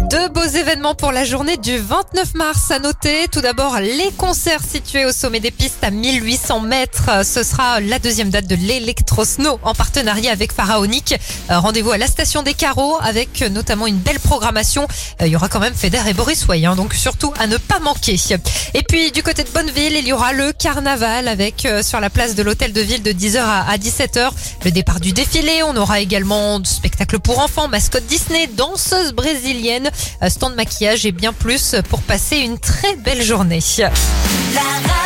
Deux beaux événements pour la journée du 29 mars à noter. Tout d'abord, les concerts situés au sommet des pistes à 1800 mètres. Ce sera la deuxième date de l'Electro-Snow en partenariat avec Pharaonique. Rendez-vous à la station des Carreaux avec notamment une belle programmation. Il y aura quand même Feder et Boris Way, donc surtout à ne pas manquer. Et puis du côté de Bonneville, il y aura le carnaval avec sur la place de l'hôtel de ville de 10h à 17h. Le départ du défilé, on aura également spectacle pour enfants, mascotte Disney, danseuse brésilienne, stand de maquillage et bien plus pour passer une très belle journée.